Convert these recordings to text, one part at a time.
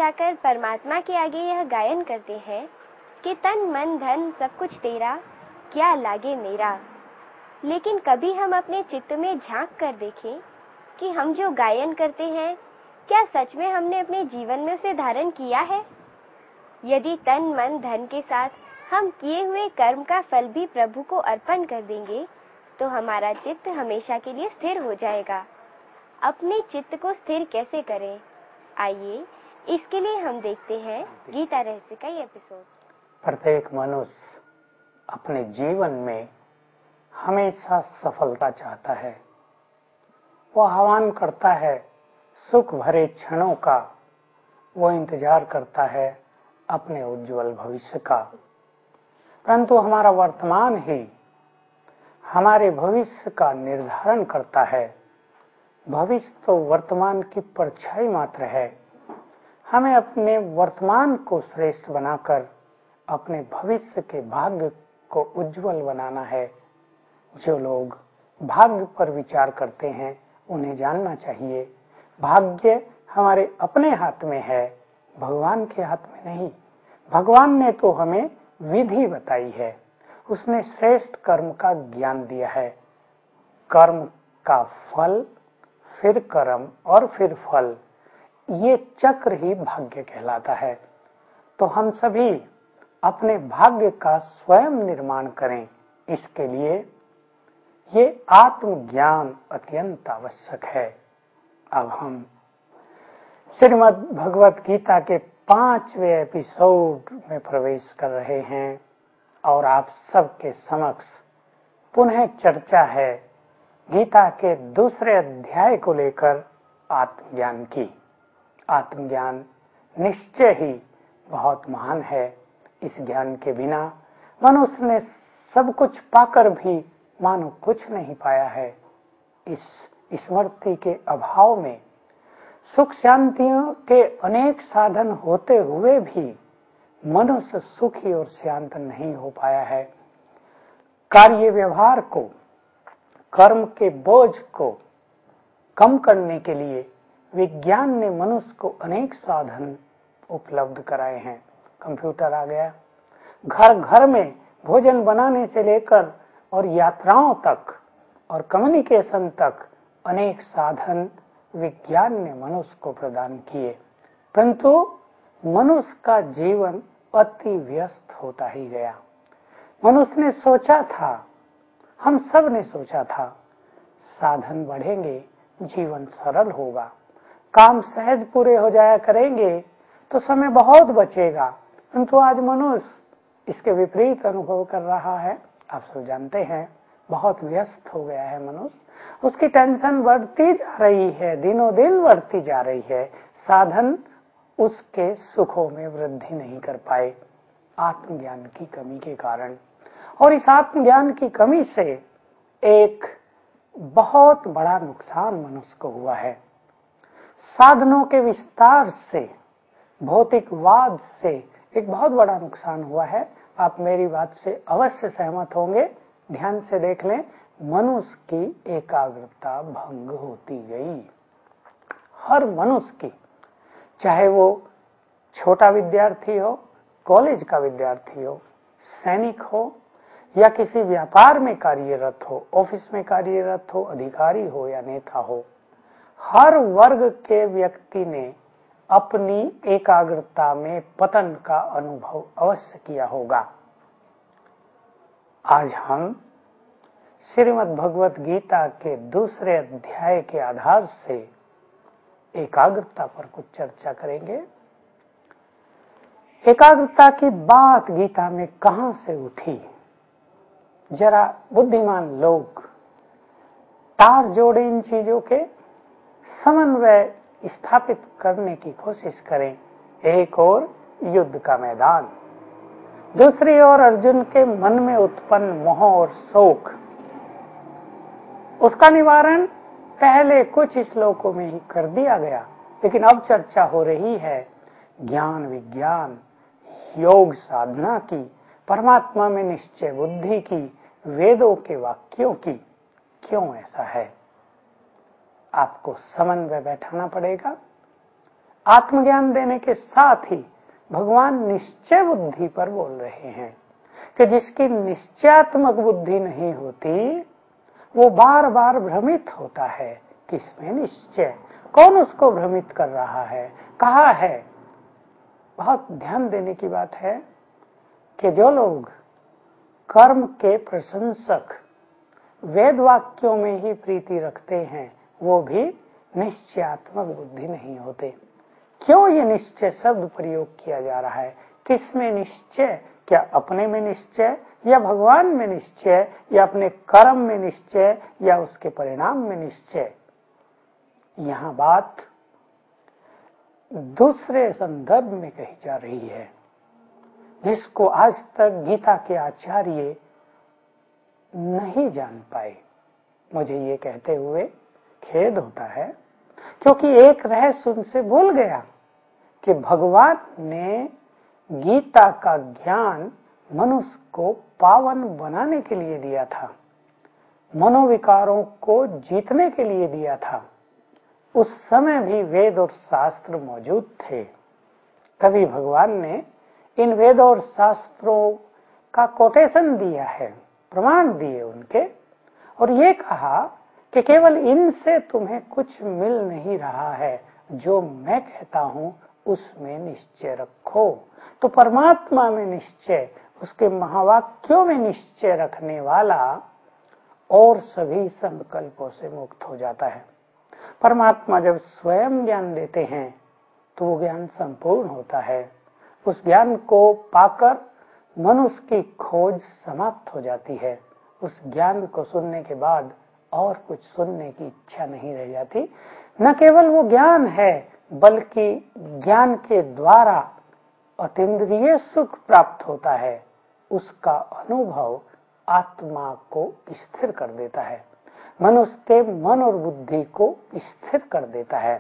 जाकर परमात्मा के आगे यह गायन करते हैं कि तन मन धन सब कुछ तेरा, क्या लागे मेरा। लेकिन कभी हम अपने चित्त में झांक कर देखें कि हम जो गायन करते हैं, क्या सच में हमने अपने जीवन में उसे धारण किया है? यदि तन मन धन के साथ हम किए हुए कर्म का फल भी प्रभु को अर्पण कर देंगे, तो हमारा चित्त हमेशा के लिए स्थिर हो जाएगा। अपने चित्त को स्थिर कैसे करें? आइए, इसके लिए हम देखते हैं गीता रहस्य का ये एपिसोड। प्रत्येक मनुष्य अपने जीवन में हमेशा सफलता चाहता है। वो आह्वान करता है सुख भरे क्षणों का, वो इंतजार करता है अपने उज्जवल भविष्य का। परंतु हमारा वर्तमान ही हमारे भविष्य का निर्धारण करता है। भविष्य तो वर्तमान की परछाई मात्र है। हमें अपने वर्तमान को श्रेष्ठ बनाकर अपने भविष्य के भाग्य को उज्जवल बनाना है। जो लोग भाग्य पर विचार करते हैं, उन्हें जानना चाहिए भाग्य हमारे अपने हाथ में है, भगवान के हाथ में नहीं। भगवान ने तो हमें विधि बताई है, उसने श्रेष्ठ कर्म का ज्ञान दिया है। कर्म का फल, फिर कर्म और फिर फल, ये चक्र ही भाग्य कहलाता है। तो हम सभी अपने भाग्य का स्वयं निर्माण करें। इसके लिए ये आत्मज्ञान अत्यंत आवश्यक है। अब हम श्रीमद् भगवत गीता के 5वें एपिसोड में प्रवेश कर रहे हैं और आप सबके समक्ष पुनः चर्चा है गीता के दूसरे अध्याय को लेकर आत्मज्ञान की। आत्मज्ञान निश्चय ही बहुत महान है। इस ज्ञान के बिना मनुष्य ने सब कुछ पाकर भी मानो कुछ नहीं पाया है। इस स्मृति के अभाव में सुख शांतियों के अनेक साधन होते हुए भी मनुष्य सुखी और शांत नहीं हो पाया है। कार्य व्यवहार को, कर्म के बोझ को कम करने के लिए विज्ञान ने मनुष्य को अनेक साधन उपलब्ध कराए हैं। कंप्यूटर आ गया, घर घर में भोजन बनाने से लेकर और यात्राओं तक और कम्युनिकेशन तक अनेक साधन विज्ञान ने मनुष्य को प्रदान किए। परंतु मनुष्य का जीवन अति व्यस्त होता ही गया। मनुष्य ने सोचा था, हम सब ने सोचा था, साधन बढ़ेंगे, जीवन सरल होगा, काम सहज पूरे हो जाया करेंगे तो समय बहुत बचेगा। परंतु आज मनुष्य इसके विपरीत अनुभव कर रहा है। आप सब जानते हैं, बहुत व्यस्त हो गया है मनुष्य। उसकी टेंशन बढ़ती जा रही है, दिनों दिन बढ़ती जा रही है। साधन उसके सुखों में वृद्धि नहीं कर पाए, आत्मज्ञान की कमी के कारण। और इस आत्मज्ञान की कमी से एक बहुत बड़ा नुकसान मनुष्य को हुआ है। साधनों के विस्तार से, भौतिकवाद से एक बहुत बड़ा नुकसान हुआ है। आप मेरी बात से अवश्य सहमत होंगे। ध्यान से देख लें, मनुष्य की एकाग्रता भंग होती गई। हर मनुष्य की, चाहे वो छोटा विद्यार्थी हो, कॉलेज का विद्यार्थी हो, सैनिक हो या किसी व्यापार में कार्यरत हो, ऑफिस में कार्यरत हो, अधिकारी हो या नेता हो, हर वर्ग के व्यक्ति ने अपनी एकाग्रता में पतन का अनुभव अवश्य किया होगा। आज हम श्रीमद् भगवत गीता के दूसरे अध्याय के आधार से एकाग्रता पर कुछ चर्चा करेंगे। एकाग्रता की बात गीता में कहां से उठी? जरा बुद्धिमान लोग तार जोड़े इन चीजों के, समन्वय स्थापित करने की कोशिश करें। एक ओर युद्ध का मैदान, दूसरी ओर अर्जुन के मन में उत्पन्न मोह और शोक। उसका निवारण पहले कुछ श्लोकों में ही कर दिया गया, लेकिन अब चर्चा हो रही है ज्ञान विज्ञान, योग साधना की, परमात्मा में निश्चय बुद्धि की, वेदों के वाक्यों की। क्यों ऐसा है? आपको समन्वय बैठाना पड़ेगा। आत्मज्ञान देने के साथ ही भगवान निश्चय बुद्धि पर बोल रहे हैं कि जिसकी निश्चयात्मक बुद्धि नहीं होती वो बार बार भ्रमित होता है। किसमें निश्चय? कौन उसको भ्रमित कर रहा है? कहा है? बहुत ध्यान देने की बात है कि जो लोग कर्म के प्रशंसक वेद वाक्यों में ही प्रीति रखते हैं वो भी निश्चयात्मक बुद्धि नहीं होते। क्यों ये निश्चय शब्द प्रयोग किया जा रहा है? किसमें निश्चय? क्या अपने में निश्चय, या भगवान में निश्चय, या अपने कर्म में निश्चय, या उसके परिणाम में निश्चय? यहाँ बात दूसरे संदर्भ में कही जा रही है जिसको आज तक गीता के आचार्य नहीं जान पाए। मुझे ये कहते हुए खेद होता है क्योंकि एक रहस्य उनसे भूल गया कि भगवान ने गीता का ज्ञान मनुष्य को पावन बनाने के लिए दिया था, मनोविकारों को जीतने के लिए दिया था। उस समय भी वेद और शास्त्र मौजूद थे। तभी भगवान ने इन वेद और शास्त्रों का कोटेशन दिया है, प्रमाण दिए उनके, और ये कहा कि केवल इनसे तुम्हें कुछ मिल नहीं रहा है, जो मैं कहता हूं उसमें निश्चय रखो। तो परमात्मा में निश्चय, उसके महावाक्यों में निश्चय रखने वाला और सभी संकल्पों से मुक्त हो जाता है। परमात्मा जब स्वयं ज्ञान देते हैं तो वो ज्ञान संपूर्ण होता है। उस ज्ञान को पाकर मनुष्य की खोज समाप्त हो जाती है। उस ज्ञान को सुनने के बाद और कुछ सुनने की इच्छा नहीं रह जाती। न केवल वो ज्ञान है बल्कि ज्ञान के द्वारा अतीन्द्रिय सुख प्राप्त होता है। उसका अनुभव आत्मा को स्थिर कर देता है, मनुष्य के मन और बुद्धि को स्थिर कर देता है।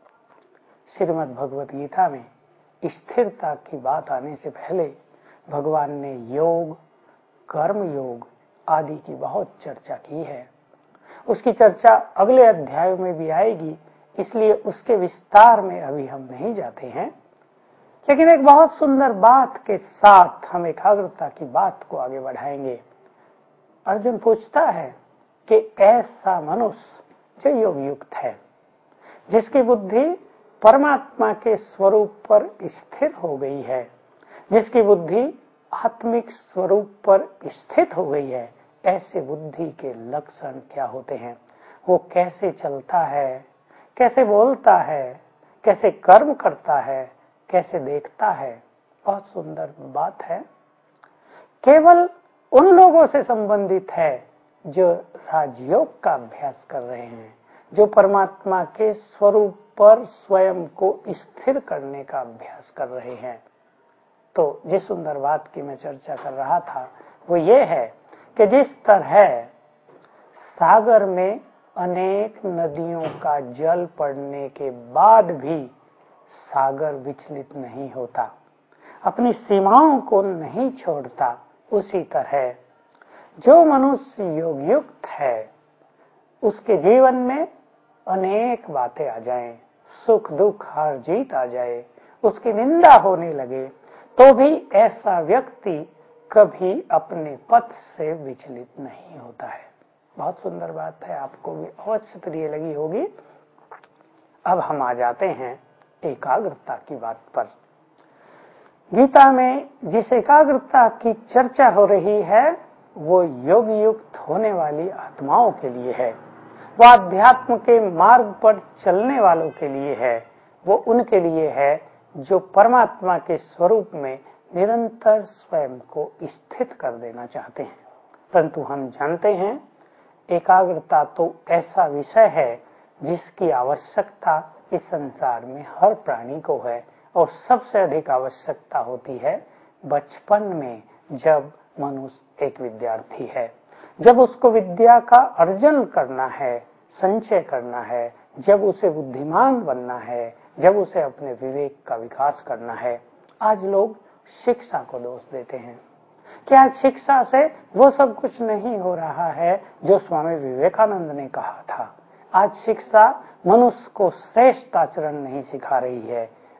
श्रीमद् भगवत गीता में स्थिरता की बात आने से पहले भगवान ने योग, कर्म योग आदि की बहुत चर्चा की है। उसकी चर्चा अगले अध्यायों में भी आएगी, इसलिए उसके विस्तार में अभी हम नहीं जाते हैं। लेकिन एक बहुत सुंदर बात के साथ हम एकाग्रता की बात को आगे बढ़ाएंगे। अर्जुन पूछता है कि ऐसा मनुष्य जो योग युक्त है, जिसकी बुद्धि परमात्मा के स्वरूप पर स्थिर हो गई है, जिसकी बुद्धि आत्मिक स्वरूप पर स्थित हो गई है, ऐसे बुद्धि के लक्षण क्या होते हैं? वो कैसे चलता है, कैसे बोलता है, कैसे कर्म करता है, कैसे देखता है? बहुत सुंदर बात है। केवल उन लोगों से संबंधित है जो राजयोग का अभ्यास कर रहे हैं, जो परमात्मा के स्वरूप पर स्वयं को स्थिर करने का अभ्यास कर रहे हैं। तो जिस सुंदर बात की मैं चर्चा कर रहा था वो ये है कि जिस तरह सागर में अनेक नदियों का जल पड़ने के बाद भी सागर विचलित नहीं होता, अपनी सीमाओं को नहीं छोड़ता, उसी तरह जो मनुष्य योग युक्त है उसके जीवन में अनेक बातें आ जाएं, सुख दुख हार जीत आ जाए, उसकी निंदा होने लगे, तो भी ऐसा व्यक्ति कभी अपने पथ से विचलित नहीं होता है। बहुत सुंदर बात है, आपको भी अवश्य प्रिय लगी होगी। अब हम आ जाते हैं एकाग्रता की बात पर। गीता में जिस एकाग्रता की चर्चा हो रही है वो योग युक्त होने वाली आत्माओं के लिए है, वो अध्यात्म के मार्ग पर चलने वालों के लिए है, वो उनके लिए है जो परमात्मा के स्वरूप में निरंतर स्वयं को स्थित कर देना चाहते हैं। परंतु हम जानते हैं एकाग्रता तो ऐसा विषय है जिसकी आवश्यकता इस संसार में हर प्राणी को है, और सबसे अधिक आवश्यकता होती है बचपन में, जब मनुष्य एक विद्यार्थी है, जब उसको विद्या का अर्जन करना है, संचय करना है, जब उसे बुद्धिमान बनना है, जब उसे अपने विवेक का विकास करना है। आज लोग शिक्षा को दोष देते हैं कि आज शिक्षा से वो सब कुछ नहीं हो रहा है जो स्वामी विवेकानंद ने कहा था। आज शिक्षा मनुष्य को श्रेष्ठ आचरण नहीं सिखा रही है,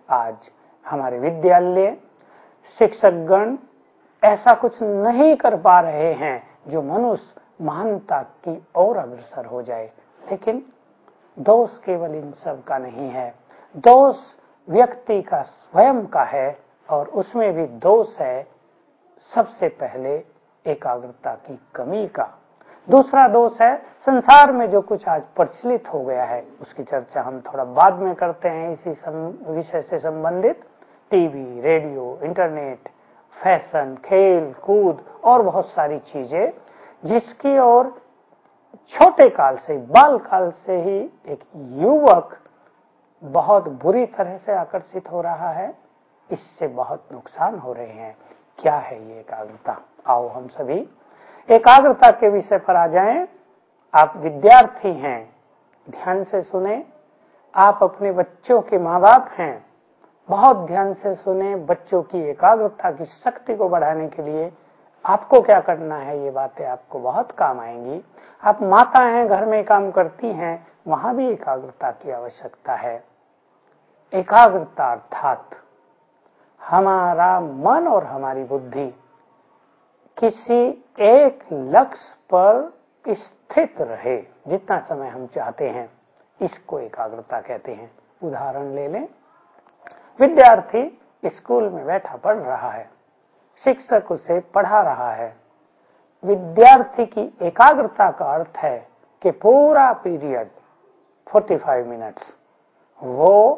आज हमारे विद्यालय शिक्षकगण ऐसा कुछ नहीं कर पा रहे हैं जो मनुष्य महानता की ओर अग्रसर हो जाए। लेकिन दोष केवल इन सब का नहीं है, दोष व्यक्ति का स्वयं का है, और उसमें भी दोष है सबसे पहले एकाग्रता की कमी का। दूसरा दोष है संसार में जो कुछ आज प्रचलित हो गया है, उसकी चर्चा हम थोड़ा बाद में करते हैं इसी विषय से संबंधित। टीवी, रेडियो, इंटरनेट, फैशन, खेल कूद और बहुत सारी चीजें जिसकी ओर छोटे काल से, बाल काल से ही एक युवक बहुत बुरी तरह से आकर्षित हो रहा है, इससे बहुत नुकसान हो रहे हैं। क्या है ये एकाग्रता? आओ हम सभी एकाग्रता के विषय पर आ जाएं। आप विद्यार्थी हैं, ध्यान से सुने। आप अपने बच्चों के माँ बाप हैं, बहुत ध्यान से सुने। बच्चों की एकाग्रता की शक्ति को बढ़ाने के लिए आपको क्या करना है, ये बातें आपको बहुत काम आएंगी। आप माता हैं, घर में काम करती हैं, वहां भी एकाग्रता की आवश्यकता है। एकाग्रता अर्थात हमारा मन और हमारी बुद्धि किसी एक लक्ष्य पर स्थित रहे जितना समय हम चाहते हैं, इसको एकाग्रता कहते हैं। उदाहरण ले लें, विद्यार्थी स्कूल में बैठा पढ़ रहा है, शिक्षक उसे पढ़ा रहा है। विद्यार्थी की एकाग्रता का अर्थ है कि पूरा पीरियड 45 मिनट्स वो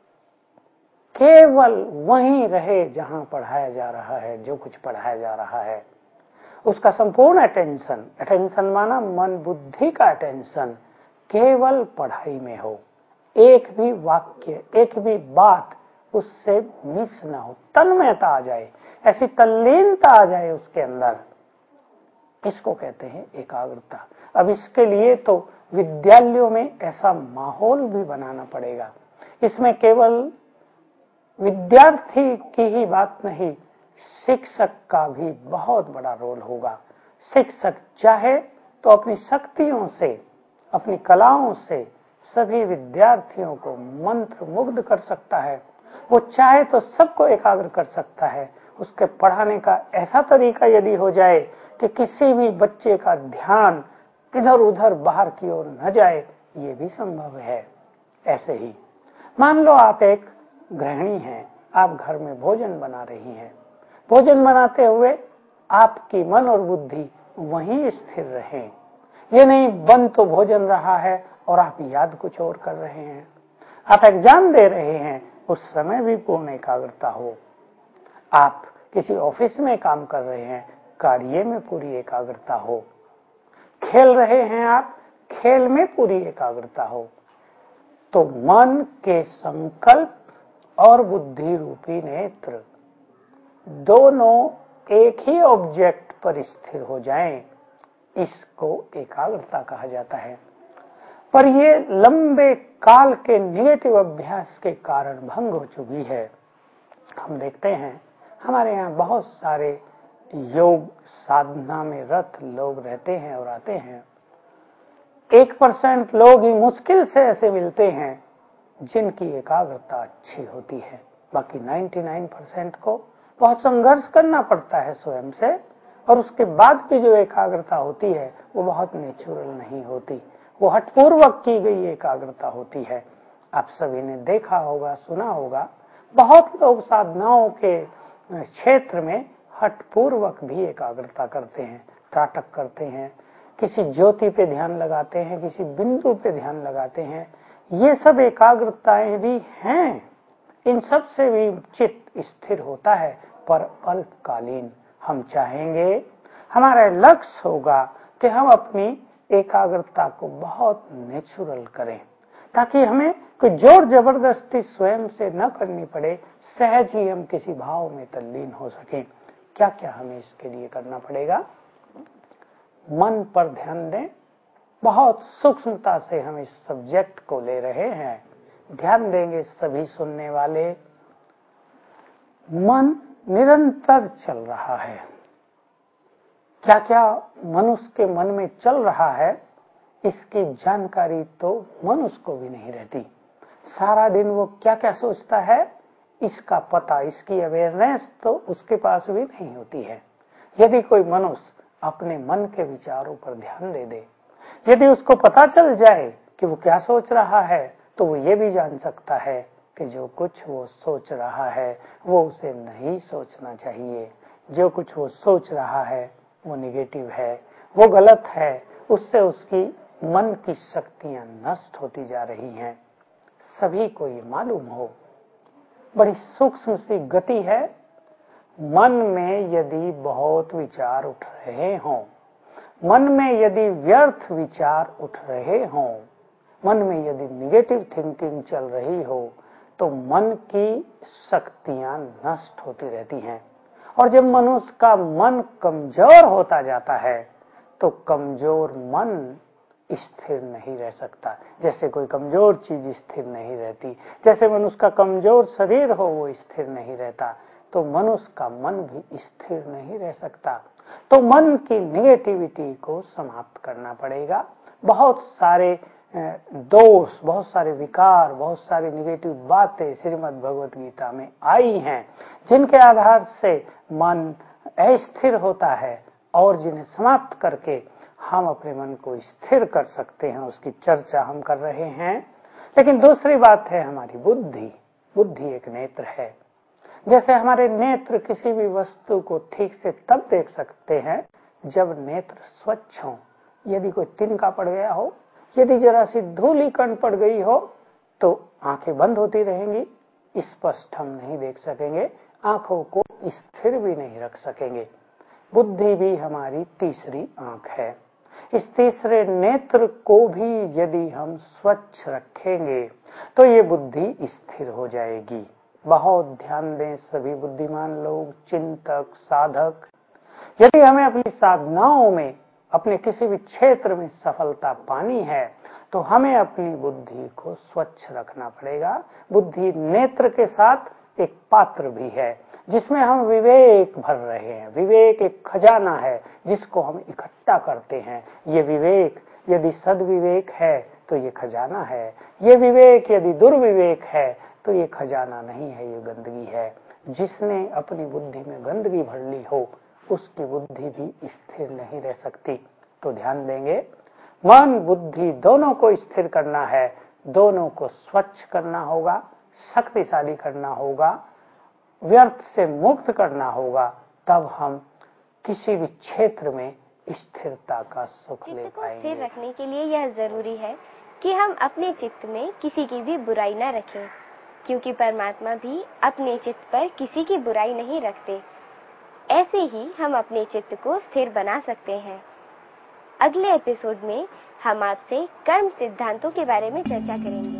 केवल वहीं रहे जहां पढ़ाया जा रहा है, जो कुछ पढ़ाया जा रहा है। उसका संपूर्ण अटेंशन माना मन बुद्धि का अटेंशन केवल पढ़ाई में हो। एक भी वाक्य, एक भी बात उससे मिस ना हो, तन्मयता आ जाए, ऐसी तल्लीनता आ जाए उसके अंदर, इसको कहते हैं एकाग्रता। अब इसके लिए तो विद्यालयों में ऐसा माहौल भी बनाना पड़ेगा। इसमें केवल विद्यार्थी की ही बात नहीं, शिक्षक का भी बहुत बड़ा रोल होगा। शिक्षक चाहे तो अपनी शक्तियों से, अपनी कलाओं से सभी विद्यार्थियों को मंत्र मुग्ध कर सकता है। वो चाहे तो सबको एकाग्र कर सकता है। उसके पढ़ाने का ऐसा तरीका यदि हो जाए कि किसी भी बच्चे का ध्यान इधर उधर बाहर की ओर न जाए, ये भी संभव है। ऐसे ही मान लो आप एक गृहिणी हैं, आप घर में भोजन बना रही हैं। भोजन बनाते हुए आपकी मन और बुद्धि वहीं स्थिर रहे। ये नहीं बन तो भोजन रहा है और आप याद कुछ और कर रहे हैं। आप एग्जाम दे रहे हैं, उस समय भी पूर्ण एकाग्रता हो। आप किसी ऑफिस में काम कर रहे हैं, कार्य में पूरी एकाग्रता हो। खेल रहे हैं आप, खेल में पूरी एकाग्रता हो। तो मन के संकल्प और बुद्धि रूपी नेत्र दोनों एक ही ऑब्जेक्ट पर स्थिर हो जाएं, इसको एकाग्रता कहा जाता है। पर ये लंबे काल के निगेटिव अभ्यास के कारण भंग हो चुकी है। हम देखते हैं हमारे यहाँ बहुत सारे योग साधना में रत लोग रहते हैं और आते हैं। 1% लोग ही मुश्किल से ऐसे मिलते हैं जिनकी एकाग्रता अच्छी होती है। बाकी 99% को बहुत संघर्ष करना पड़ता है स्वयं से, और उसके बाद भी जो एकाग्रता होती है वो बहुत नेचुरल नहीं होती, वो हठपूर्वक की गई एकाग्रता होती है। आप सभी ने देखा होगा, सुना होगा, बहुत लोग साधनाओं के क्षेत्र में हठपूर्वक भी एकाग्रता करते हैं, त्राटक करते हैं, किसी ज्योति पे ध्यान लगाते हैं, किसी बिंदु पे ध्यान लगाते हैं। ये सब एकाग्रताएं भी हैं, इन सब से भी चित्त स्थिर होता है, पर अल्पकालीन। हम चाहेंगे, हमारा लक्ष्य होगा कि हम अपनी एकाग्रता को बहुत नेचुरल करें, ताकि हमें कोई जोर जबरदस्ती स्वयं से न करनी पड़े, सहज ही हम किसी भाव में तल्लीन हो सकें। क्या क्या हमें इसके लिए करना पड़ेगा? मन पर ध्यान दें। बहुत सूक्ष्मता से हम इस सब्जेक्ट को ले रहे हैं, ध्यान देंगे सभी सुनने वाले। मन निरंतर चल रहा है। क्या क्या मनुष्य के मन में चल रहा है, इसकी जानकारी तो मनुष्य को भी नहीं रहती। सारा दिन वो क्या क्या सोचता है, इसका पता, इसकी अवेयरनेस तो उसके पास भी नहीं होती है। यदि कोई मनुष्य अपने मन के विचारों पर ध्यान दे दे, यदि उसको पता चल जाए कि वो क्या सोच रहा है, तो वो ये भी जान सकता है कि जो कुछ वो सोच रहा है वो उसे नहीं सोचना चाहिए। जो कुछ वो सोच रहा है वो निगेटिव है, वो गलत है, उससे उसकी मन की शक्तियां नष्ट होती जा रही हैं। सभी को ये मालूम हो, बड़ी सूक्ष्म सी गति है। मन में यदि बहुत विचार उठ रहे हों, मन में यदि व्यर्थ विचार उठ रहे हों, मन में यदि निगेटिव थिंकिंग चल रही हो, तो मन की शक्तियां नष्ट होती रहती हैं। और जब मनुष्य का मन कमजोर होता जाता है, तो कमजोर मन स्थिर नहीं रह सकता। जैसे कोई कमजोर चीज स्थिर नहीं रहती, जैसे मनुष्य का कमजोर शरीर हो वो स्थिर नहीं रहता, तो मनुष्य का मन भी स्थिर नहीं रह सकता। तो मन की निगेटिविटी को समाप्त करना पड़ेगा। बहुत सारे दोष, बहुत सारे विकार, बहुत सारी निगेटिव बातें श्रीमद् भगवत गीता में आई हैं, जिनके आधार से मन अस्थिर होता है और जिन्हें समाप्त करके हम अपने मन को स्थिर कर सकते हैं, उसकी चर्चा हम कर रहे हैं। लेकिन दूसरी बात है हमारी बुद्धि। बुद्धि एक नेत्र है। जैसे हमारे नेत्र किसी भी वस्तु को ठीक से तब देख सकते हैं जब नेत्र स्वच्छ हो। यदि कोई तिनका पड़ गया हो, यदि जरा सी धूली कण पड़ गई हो, तो आंखें बंद होती रहेंगी, स्पष्ट हम नहीं देख सकेंगे, आंखों को स्थिर भी नहीं रख सकेंगे। बुद्धि भी हमारी तीसरी आंख है। इस तीसरे नेत्र को भी यदि हम स्वच्छ रखेंगे तो ये बुद्धि स्थिर हो जाएगी। बहुत ध्यान दें सभी बुद्धिमान लोग, चिंतक, साधक। यदि हमें अपनी साधनाओं में, अपने किसी भी क्षेत्र में सफलता पानी है, तो हमें अपनी बुद्धि को स्वच्छ रखना पड़ेगा। बुद्धि नेत्र के साथ एक पात्र भी है जिसमें हम विवेक भर रहे हैं। विवेक एक खजाना है जिसको हम इकट्ठा करते हैं। ये विवेक यदि सद्विवेक है तो ये खजाना है, ये विवेक यदि दुर्विवेक है तो ये खजाना नहीं है, ये गंदगी है। जिसने अपनी बुद्धि में गंदगी भर ली हो उसकी बुद्धि भी स्थिर नहीं रह सकती। तो ध्यान देंगे, मन बुद्धि दोनों को स्थिर करना है, दोनों को स्वच्छ करना होगा, शक्तिशाली करना होगा, व्यर्थ से मुक्त करना होगा, तब हम किसी भी क्षेत्र में स्थिरता का सुख ले पाएंगे। चित्त को स्थिर रखने के लिए यह जरूरी है कि हम अपने चित्त में किसी की भी बुराई न रखें, क्योंकि परमात्मा भी अपने चित्त पर किसी की बुराई नहीं रखते। ऐसे ही हम अपने चित्त को स्थिर बना सकते हैं। अगले एपिसोड में हम आपसे कर्म सिद्धांतों के बारे में चर्चा करेंगे।